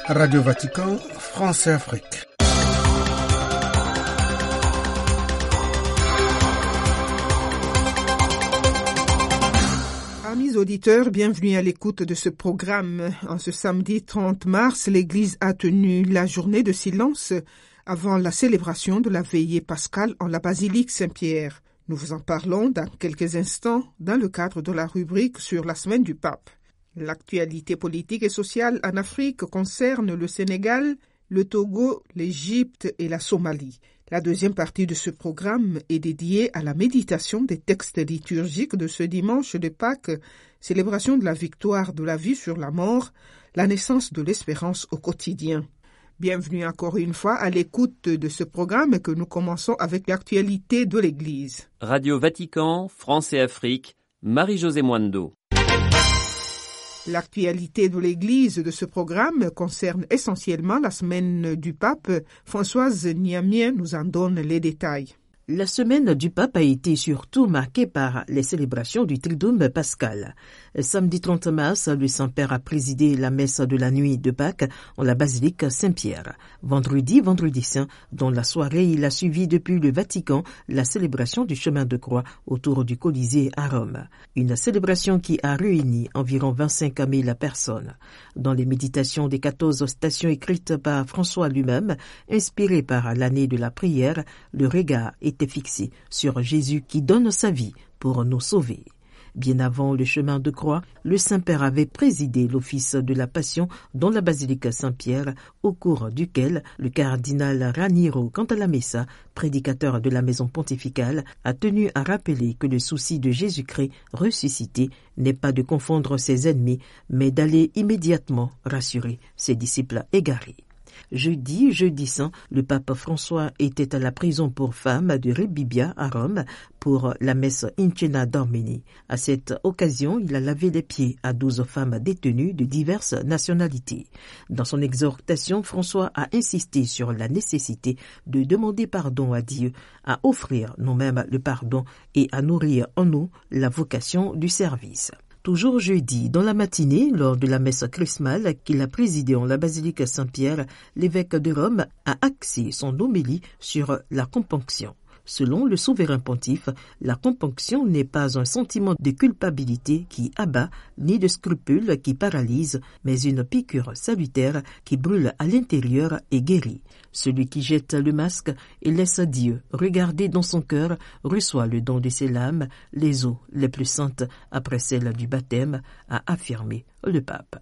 Radio Vatican, France et Afrique. Amis auditeurs, bienvenue à l'écoute de ce programme. En ce samedi 30 mars, l'Église a tenu la journée de silence avant la célébration de la veillée pascale en la basilique Saint-Pierre. Nous vous en parlons dans quelques instants dans le cadre de la rubrique sur la semaine du pape. L'actualité politique et sociale en Afrique concerne le Sénégal, le Togo, l'Égypte et la Somalie. La deuxième partie de ce programme est dédiée à la méditation des textes liturgiques de ce dimanche de Pâques, célébration de la victoire de la vie sur la mort, la naissance de l'espérance au quotidien. Bienvenue encore une fois à l'écoute de ce programme que nous commençons avec l'actualité de l'Église. Radio Vatican, France et Afrique, Marie-Josée Mwando. L'actualité de l'Église de ce programme concerne essentiellement la semaine du pape. Françoise Niamien nous en donne les détails. La semaine du pape a été surtout marquée par les célébrations du Triduum pascal. Samedi 30 mars, le Saint-Père a présidé la messe de la nuit de Pâques en la basilique Saint-Pierre. Vendredi saint, dans la soirée, il a suivi depuis le Vatican la célébration du chemin de croix autour du Colisée à Rome. Une célébration qui a réuni environ 25 000 personnes. Dans les méditations des 14 stations écrites par François lui-même, inspirées par l'année de la prière, le regard était fixé sur Jésus qui donne sa vie pour nous sauver. Bien avant le chemin de croix, le Saint-Père avait présidé l'office de la Passion dans la basilique Saint-Pierre, au cours duquel le cardinal Raniero Cantalamessa, prédicateur de la maison pontificale, a tenu à rappeler que le souci de Jésus-Christ ressuscité n'est pas de confondre ses ennemis, mais d'aller immédiatement rassurer ses disciples égarés. Jeudi saint, le pape François était à la prison pour femmes de Rebibbia à Rome pour la messe In Cena Domini. À cette occasion, il a lavé les pieds à 12 femmes détenues de diverses nationalités. Dans son exhortation, François a insisté sur la nécessité de demander pardon à Dieu, à offrir nous-mêmes le pardon et à nourrir en nous la vocation du service. Toujours jeudi, dans la matinée, lors de la messe chrismale qu'il a présidée en la basilique Saint-Pierre, l'évêque de Rome a axé son homélie sur la componction. Selon le souverain pontife, la componction n'est pas un sentiment de culpabilité qui abat, ni de scrupule qui paralyse, mais une piqûre salutaire qui brûle à l'intérieur et guérit. Celui qui jette le masque et laisse Dieu regarder dans son cœur reçoit le don de ses larmes, les eaux les plus saintes après celles du baptême, a affirmé le pape.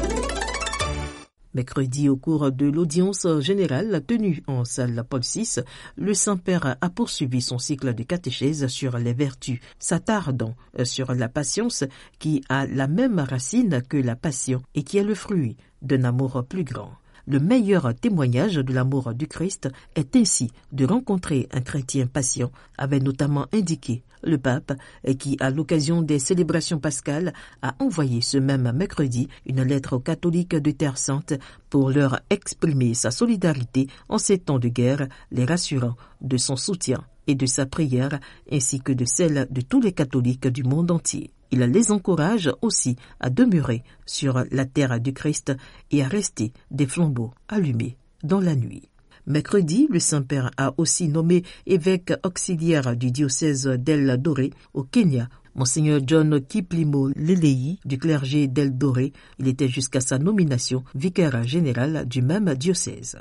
Mercredi, au cours de l'audience générale tenue en salle Paul VI, le Saint-Père a poursuivi son cycle de catéchèse sur les vertus, s'attardant sur la patience qui a la même racine que la passion et qui est le fruit d'un amour plus grand. Le meilleur témoignage de l'amour du Christ est ainsi de rencontrer un chrétien patient, avait notamment indiqué le pape, qui, à l'occasion des célébrations pascales, a envoyé ce même mercredi une lettre aux catholiques de Terre Sainte pour leur exprimer sa solidarité en ces temps de guerre, les rassurant de son soutien et de sa prière, ainsi que de celle de tous les catholiques du monde entier. Il les encourage aussi à demeurer sur la terre du Christ et à rester des flambeaux allumés dans la nuit. Mercredi, le Saint-Père a aussi nommé évêque auxiliaire du diocèse d'El Doré au Kenya, Monseigneur John Kiplimo Leleyi du clergé d'El Doré. Il était jusqu'à sa nomination vicaire général du même diocèse.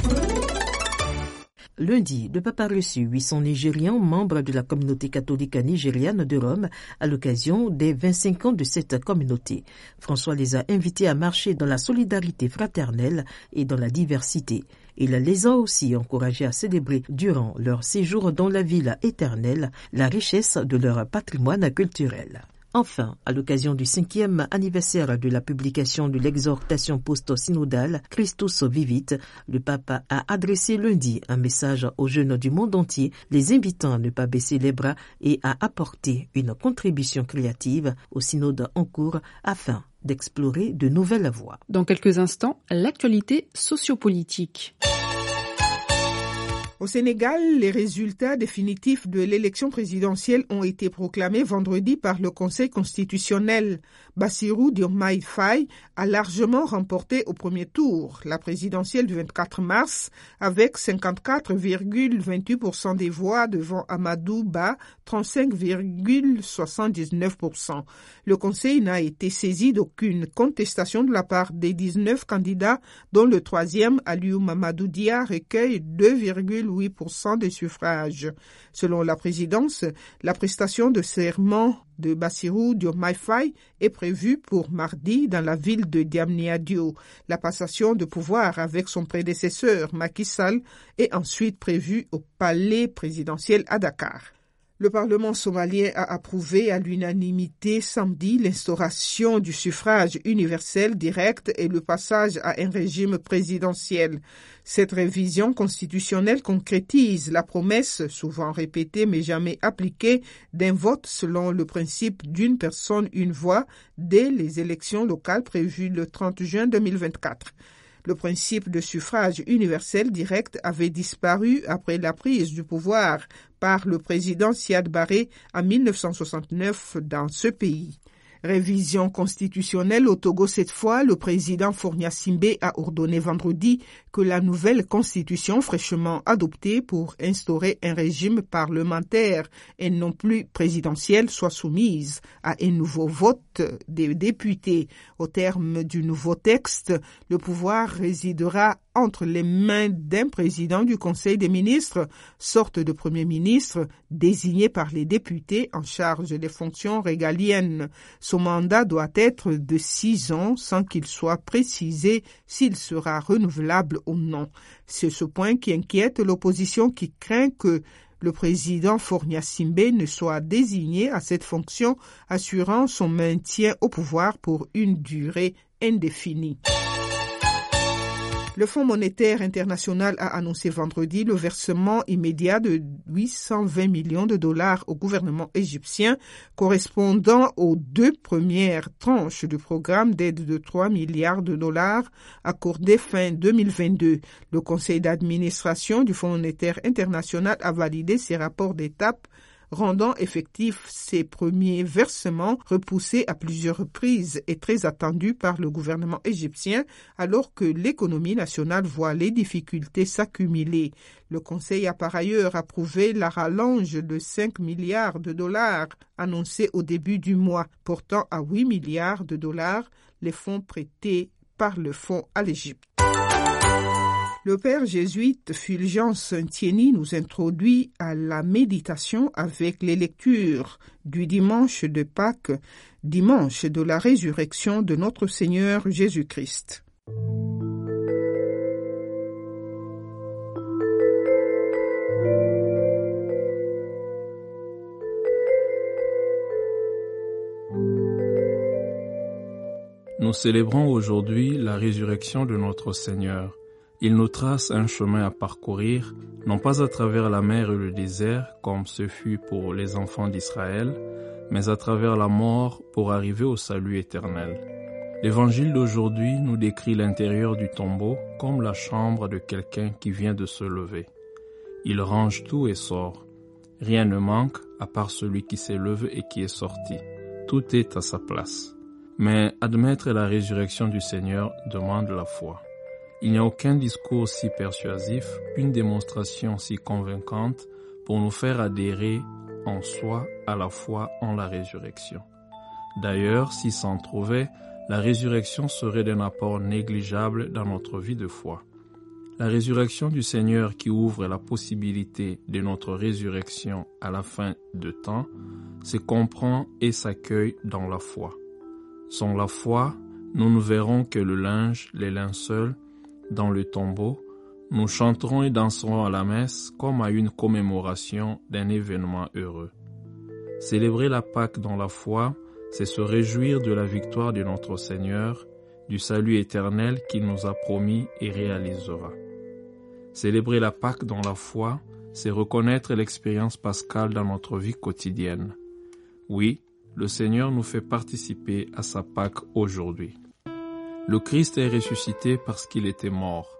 Lundi, le pape a reçu 800 Nigérians membres de la communauté catholique nigériane de Rome à l'occasion des 25 ans de cette communauté. François les a invités à marcher dans la solidarité fraternelle et dans la diversité. Il les a aussi encouragés à célébrer durant leur séjour dans la ville éternelle la richesse de leur patrimoine culturel. Enfin, à l'occasion du 5e anniversaire de la publication de l'exhortation post-synodale Christus Vivit, le pape a adressé lundi un message aux jeunes du monde entier, les invitant à ne pas baisser les bras et à apporter une contribution créative au synode en cours afin d'explorer de nouvelles voies. Dans quelques instants, l'actualité sociopolitique. Au Sénégal, les résultats définitifs de l'élection présidentielle ont été proclamés vendredi par le Conseil constitutionnel. Bassirou Diomaye Faye a largement remporté au premier tour la présidentielle du 24 mars avec 54,28% des voix devant Amadou Ba, 35,79%. Le Conseil n'a été saisi d'aucune contestation de la part des 19 candidats, dont le troisième, Aliou Mamadou Dia, recueille 2,8% des suffrages. Selon la présidence, la prestation de serment de Bassirou Diomaye Faye est prévue pour mardi dans la ville de Diamniadio. La passation de pouvoir avec son prédécesseur Macky Sall est ensuite prévue au palais présidentiel à Dakar. Le Parlement somalien a approuvé à l'unanimité samedi l'instauration du suffrage universel direct et le passage à un régime présidentiel. Cette révision constitutionnelle concrétise la promesse, souvent répétée mais jamais appliquée, d'un vote selon le principe d'une personne, une voix dès les élections locales prévues le 30 juin 2024. Le principe de suffrage universel direct avait disparu après la prise du pouvoir par le président Siad Barré en 1969 dans ce pays. Révision constitutionnelle au Togo cette fois, le président Fournia Simbé a ordonné vendredi que la nouvelle constitution fraîchement adoptée pour instaurer un régime parlementaire et non plus présidentiel soit soumise à un nouveau vote des députés. Au terme du nouveau texte, le pouvoir résidera entre les mains d'un président du Conseil des ministres, sorte de Premier ministre, désigné par les députés en charge des fonctions régaliennes. Son mandat doit être de 6 ans sans qu'il soit précisé s'il sera renouvelable ou non. C'est ce point qui inquiète l'opposition qui craint que le président Fournia Simbé ne soit désigné à cette fonction, assurant son maintien au pouvoir pour une durée indéfinie. Le Fonds monétaire international a annoncé vendredi le versement immédiat de 820 millions de dollars au gouvernement égyptien, correspondant aux 2 premières tranches du programme d'aide de 3 milliards de dollars accordé fin 2022. Le conseil d'administration du Fonds monétaire international a validé ces rapports d'étape, rendant effectifs ces premiers versements repoussés à plusieurs reprises et très attendus par le gouvernement égyptien alors que l'économie nationale voit les difficultés s'accumuler. Le Conseil a par ailleurs approuvé la rallonge de 5 milliards de dollars annoncée au début du mois, portant à 8 milliards de dollars les fonds prêtés par le fonds à l'Égypte. Le père jésuite Fulgence Thiény nous introduit à la méditation avec les lectures du dimanche de Pâques, dimanche de la résurrection de notre Seigneur Jésus-Christ. Nous célébrons aujourd'hui la résurrection de notre Seigneur. Il nous trace un chemin à parcourir, non pas à travers la mer et le désert, comme ce fut pour les enfants d'Israël, mais à travers la mort pour arriver au salut éternel. L'évangile d'aujourd'hui nous décrit l'intérieur du tombeau comme la chambre de quelqu'un qui vient de se lever. Il range tout et sort. Rien ne manque à part celui qui s'est levé et qui est sorti. Tout est à sa place. Mais admettre la résurrection du Seigneur demande la foi. Il n'y a aucun discours si persuasif, une démonstration si convaincante pour nous faire adhérer en soi à la foi en la résurrection. D'ailleurs, si s'en trouvait, la résurrection serait d'un apport négligeable dans notre vie de foi. La résurrection du Seigneur qui ouvre la possibilité de notre résurrection à la fin de temps se comprend et s'accueille dans la foi. Sans la foi, nous ne verrons que le linge, les linceuls, dans le tombeau, nous chanterons et danserons à la messe comme à une commémoration d'un événement heureux. Célébrer la Pâque dans la foi, c'est se réjouir de la victoire de notre Seigneur, du salut éternel qu'il nous a promis et réalisera. Célébrer la Pâque dans la foi, c'est reconnaître l'expérience pascale dans notre vie quotidienne. Oui, le Seigneur nous fait participer à sa Pâque aujourd'hui. Le Christ est ressuscité parce qu'il était mort.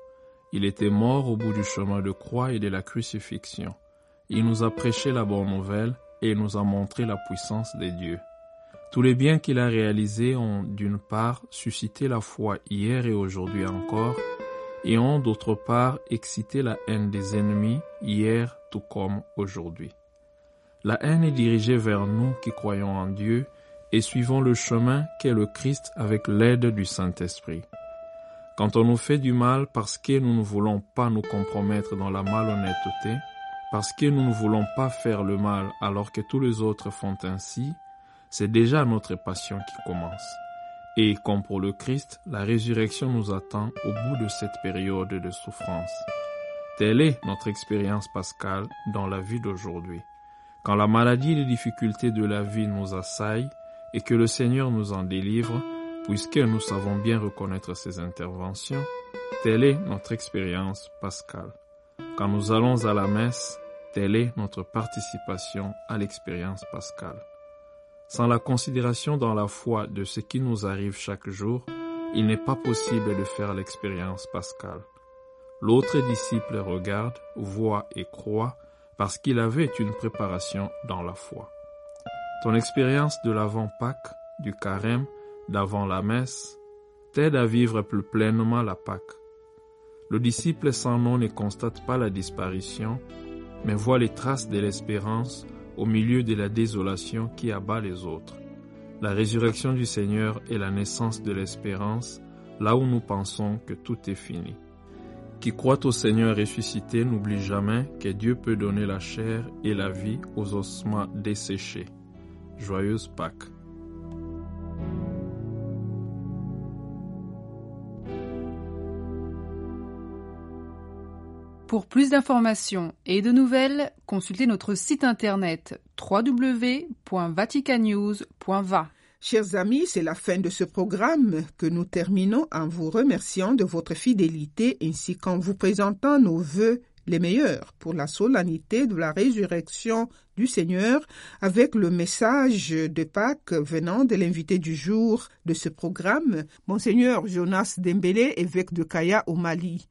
Il était mort au bout du chemin de croix et de la crucifixion. Il nous a prêché la bonne nouvelle et nous a montré la puissance des dieux. Tous les biens qu'il a réalisés ont d'une part suscité la foi hier et aujourd'hui encore, et ont d'autre part excité la haine des ennemis hier tout comme aujourd'hui. La haine est dirigée vers nous qui croyons en Dieu et suivons le chemin qu'est le Christ avec l'aide du Saint-Esprit. Quand on nous fait du mal parce que nous ne voulons pas nous compromettre dans la malhonnêteté, parce que nous ne voulons pas faire le mal alors que tous les autres font ainsi, c'est déjà notre passion qui commence. Et comme pour le Christ, la résurrection nous attend au bout de cette période de souffrance. Telle est notre expérience pascale dans la vie d'aujourd'hui. Quand la maladie et les difficultés de la vie nous assaillent et que le Seigneur nous en délivre, puisque nous savons bien reconnaître ses interventions, telle est notre expérience pascale. Quand nous allons à la messe, telle est notre participation à l'expérience pascale. Sans la considération dans la foi de ce qui nous arrive chaque jour, il n'est pas possible de faire l'expérience pascale. L'autre disciple regarde, voit et croit parce qu'il avait une préparation dans la foi. Ton expérience de l'avant-Pâques, du carême, d'avant la messe, t'aide à vivre plus pleinement la Pâques. Le disciple sans nom ne constate pas la disparition, mais voit les traces de l'espérance au milieu de la désolation qui abat les autres. La résurrection du Seigneur est la naissance de l'espérance, là où nous pensons que tout est fini. Qui croit au Seigneur ressuscité n'oublie jamais que Dieu peut donner la chair et la vie aux ossements desséchés. Joyeuse Pâques. Pour plus d'informations et de nouvelles, consultez notre site internet www.vaticannews.va. Chers amis, c'est la fin de ce programme que nous terminons en vous remerciant de votre fidélité ainsi qu'en vous présentant nos vœux les meilleurs pour la solennité de la résurrection du Seigneur avec le message de Pâques venant de l'invité du jour de ce programme, Monseigneur Jonas Dembélé, évêque de Kaya au Mali.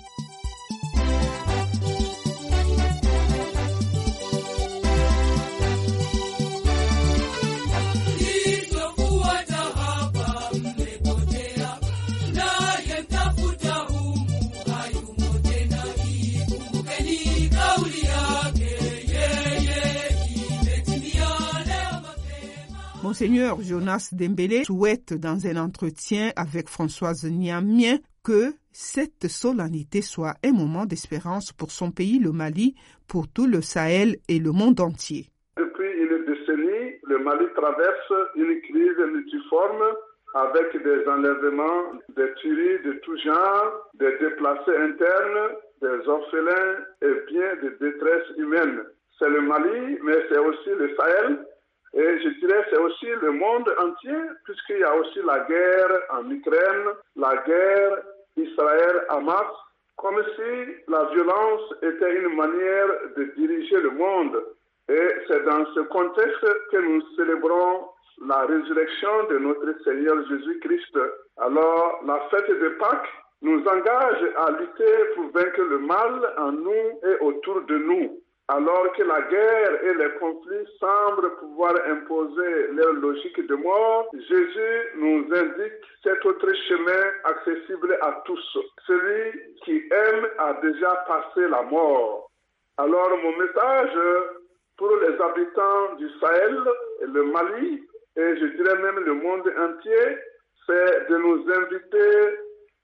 Monseigneur Jonas Dembélé souhaite dans un entretien avec Françoise Niamien que cette solennité soit un moment d'espérance pour son pays, le Mali, pour tout le Sahel et le monde entier. Depuis une décennie, le Mali traverse une crise multiforme avec des enlèvements, des tueries de tout genre, des déplacés internes, des orphelins et bien de détresse humaine. C'est le Mali, mais c'est aussi le Sahel. Et je dirais c'est aussi le monde entier, puisqu'il y a aussi la guerre en Ukraine, la guerre Israël-Hamas, comme si la violence était une manière de diriger le monde. Et c'est dans ce contexte que nous célébrons la résurrection de notre Seigneur Jésus-Christ. Alors, la fête de Pâques nous engage à lutter pour vaincre le mal en nous et autour de nous. Alors que la guerre et les conflits semblent pouvoir imposer leur logique de mort, Jésus nous indique cet autre chemin accessible à tous. Celui qui aime a déjà passé la mort. Alors mon message pour les habitants du Sahel, le Mali et je dirais même le monde entier, c'est de nous inviter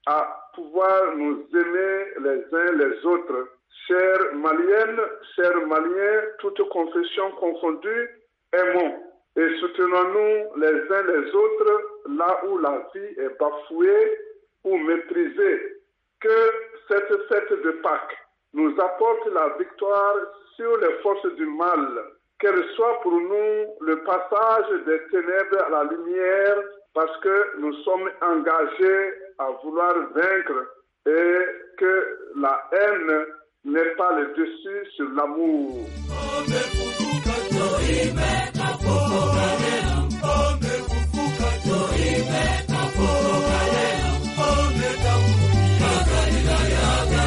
à pouvoir nous aimer les uns les autres. Chères Maliennes, chers Maliens, toutes confessions confondues, aimons et soutenons-nous les uns les autres là où la vie est bafouée ou méprisée. Que cette fête de Pâques nous apporte la victoire sur les forces du mal, qu'elle soit pour nous le passage des ténèbres à la lumière parce que nous sommes engagés à vouloir vaincre et que la haine n'est pas le dessus sur l'amour. Oh,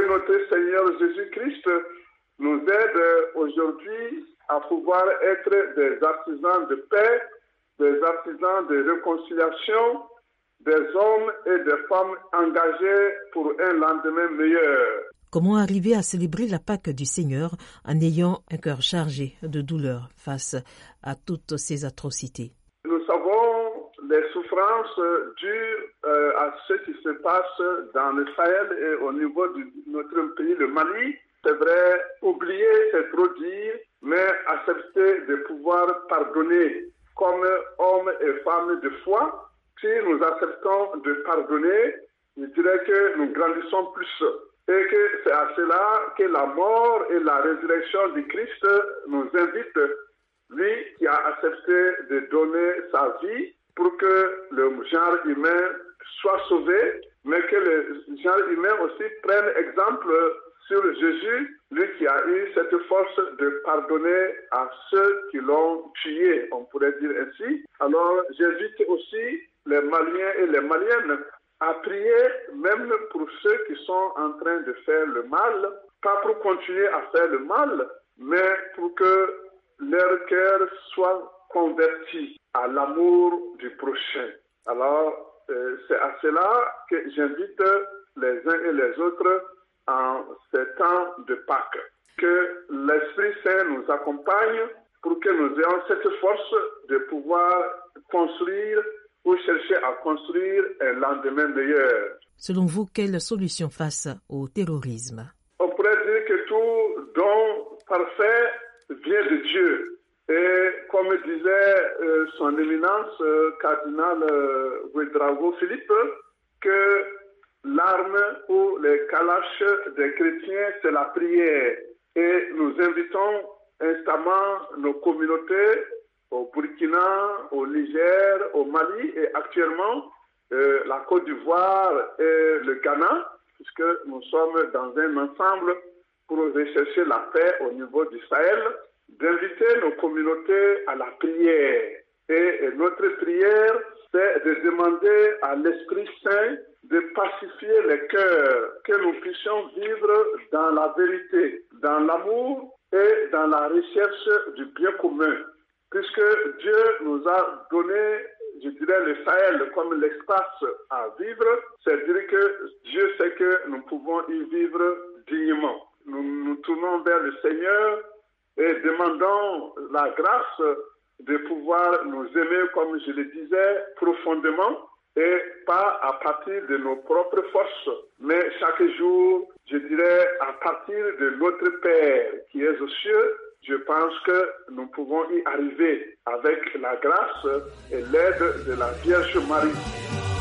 que notre Seigneur Jésus-Christ nous aide aujourd'hui à pouvoir être des artisans de paix, des artisans de réconciliation, des hommes et des femmes engagés pour un lendemain meilleur. Comment arriver à célébrer la Pâque du Seigneur en ayant un cœur chargé de douleur face à toutes ces atrocités? Nous savons les souffrances dues à ce qui se passe dans le Sahel et au niveau de notre pays, le Mali. C'est vrai, oublier, c'est trop dire, mais accepter de pouvoir pardonner comme hommes et femmes de foi. Si nous acceptons de pardonner, je dirais que nous grandissons plus. Et que c'est à cela que la mort et la résurrection du Christ nous invitent. Lui qui a accepté de donner sa vie pour que le genre humain soit sauvé, mais que le genre humain aussi prenne exemple sur Jésus, lui qui a eu cette force de pardonner à ceux qui l'ont tué, on pourrait dire ainsi. Alors j'invite aussi les Maliens et les Maliennes à prier même pour ceux qui sont en train de faire le mal, pas pour continuer à faire le mal, mais pour que leur cœur soit converti à l'amour du prochain. Alors, c'est à cela que j'invite les uns et les autres en ces temps de Pâques. Que l'Esprit Saint nous accompagne pour que nous ayons cette force de pouvoir construire ou chercher à construire un lendemain meilleur. Selon vous, quelle solution face au terrorisme? On pourrait dire que tout don parfait vient de Dieu. Et comme disait son éminence, cardinal Ouédraogo Philippe, que l'arme ou les calaches des chrétiens, c'est la prière. Et nous invitons instamment nos communautés au Burkina, au Niger, au Mali et actuellement la Côte d'Ivoire et le Ghana, puisque nous sommes dans un ensemble pour rechercher la paix au niveau du Sahel, d'inviter nos communautés à la prière. Et notre prière, c'est de demander à l'Esprit Saint de pacifier les cœurs, que nous puissions vivre dans la vérité, dans l'amour et dans la recherche du bien commun. Puisque Dieu nous a donné, je dirais, le Sahel comme l'espace à vivre, c'est-à-dire que Dieu sait que nous pouvons y vivre dignement. Nous nous tournons vers le Seigneur et demandons la grâce de pouvoir nous aimer, comme je le disais, profondément et pas à partir de nos propres forces, mais chaque jour, je dirais, à partir de notre Père qui est aux cieux. Je pense que nous pouvons y arriver avec la grâce et l'aide de la Vierge Marie.